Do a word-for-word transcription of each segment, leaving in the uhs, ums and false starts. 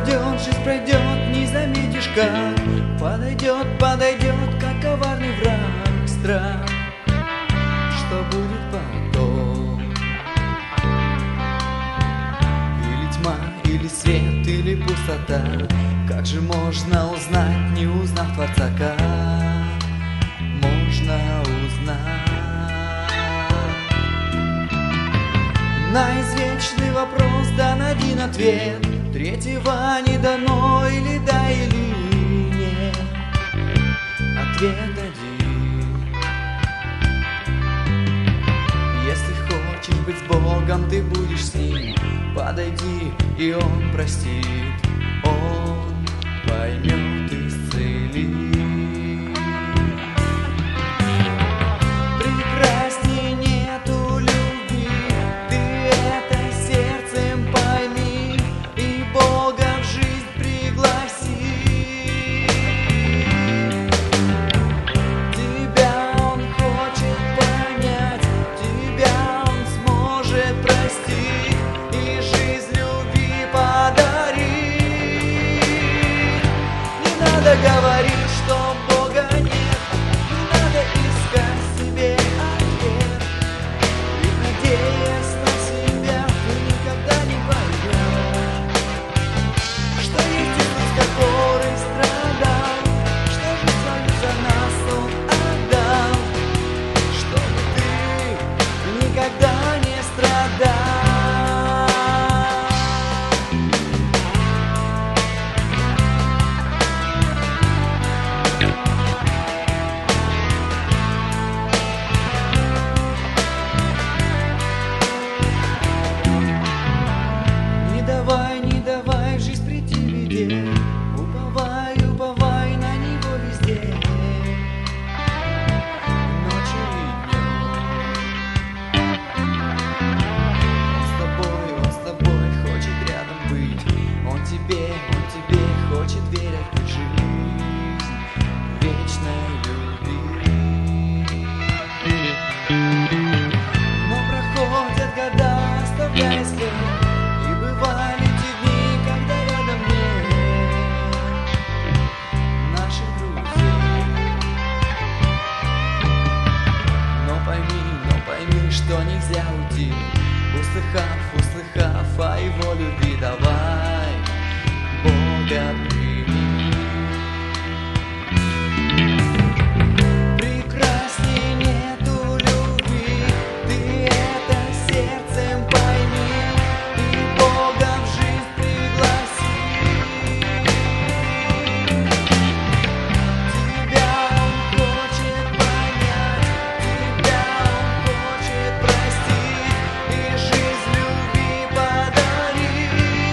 пройдет, жизнь пройдет, не заметишь как. Подойдет, подойдет, как коварный враг, страх. Что будет потом? Или тьма, или свет, или пустота. Как же можно узнать, не узнав Творца? Как можно узнать? На извечный вопрос дан один ответ, третьего не дано, или да, или нет. Ответ один. Если хочешь быть с Богом, ты будешь с Ним. Подойди, и Он простит, Он поймет, исцелит. Прекрасней нету любви, ты это сердцем пойми, и Бога в жизнь пригласи. Тебя Он хочет понять, тебя Он сможет простить и жизнь любви подарить. Не надо говорить, что Бога нет, не надо искать себе ответ. Ведь надеясь на себя, ты никогда не поймешь, что есть Иисус, который страдал, что жизнь свою за нас Он отдал, чтобы ты никогда не страдал. Не давай, не давай жизнь прийти в беде, уповай, уповай на Него везде, ночью и днем. Он с тобой, Он с тобой хочет рядом быть, Он тебе, Он тебе хочет верить в жизнь вечной любви. Но проходят года, оставляя след, и бывали те дни, когда рядом нет наших друзей. Но пойми, но пойми, что нельзя уйти, услыхав, услыхав о Его любви. Давай Бога прими. Прекрасней нету любви, ты это сердцем пойми, и Бога в жизнь пригласи. Тебя Он хочет понять, тебя Он хочет простить и жизнь любви подарить.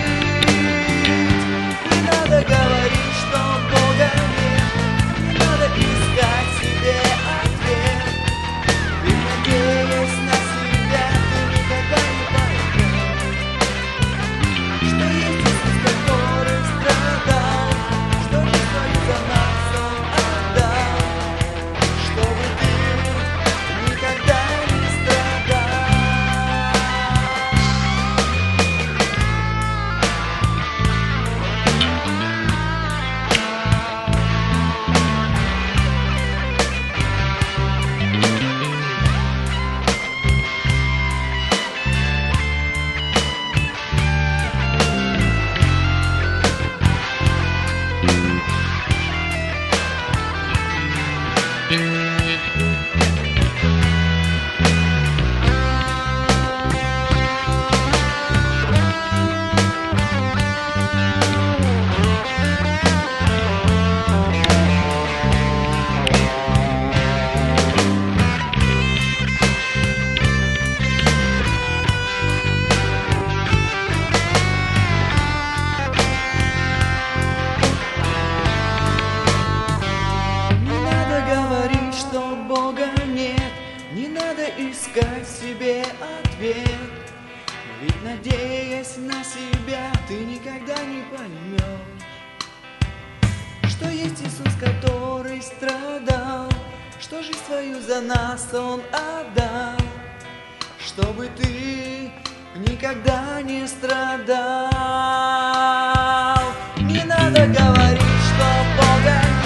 Не надо говорить, что Бога нет, не надо искать себе ответ. Ведь надеясь на себя, ты никогда не поймешь, что есть Иисус, который страдал, что жизнь свою за нас Он отдал, чтобы ты никогда не страдал. Не надо говорить, что Бога нет, не надо искать себе ответ. Ведь надеясь на себя, ты никогда не поймешь, что есть Иисус, который страдал, что жизнь свою за нас Он отдал, чтобы ты никогда не страдал. говорит, что Бога